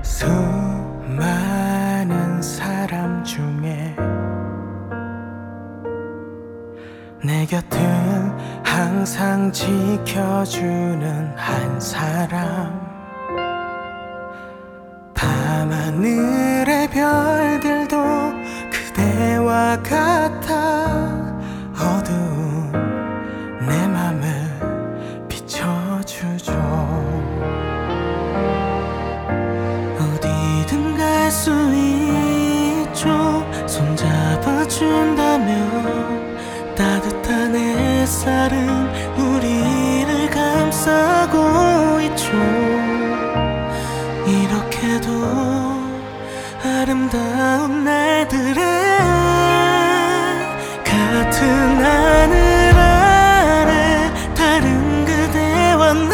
수많은 사람 중에 내 곁을 항상 지켜주는 한 사람, 밤하늘의 별들도 그대와 같아 어두운 내 맘을 비춰주죠. 어디든 갈 수 있죠. 손잡아준다면 따뜻한 햇살은 우리를 감싸고 있죠. 이렇게도 아름다운 날들은 같은 하늘 아래 다른 그대와 나,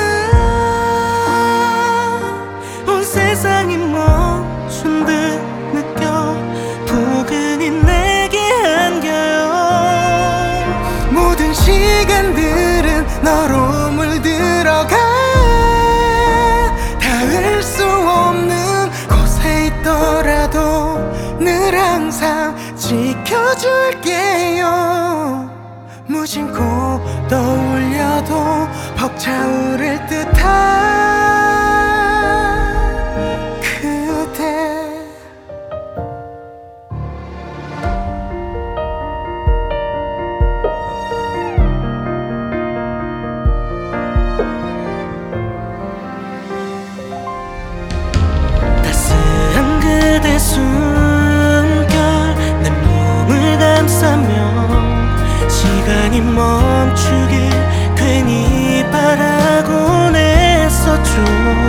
온 세상이 멈춘 듯 느껴 포근히 내게 안겨요. 모든 시간들은 너로 물들어가 닿을 수 없는 곳에 있더라도 늘 항상 지켜줄게요. 무심코 떠올려도 벅차오를 듯한 그대. 따스한 그대 숨결 내 몸을 감싸며 시간이 멈추길 괜히 바라곤 했었죠.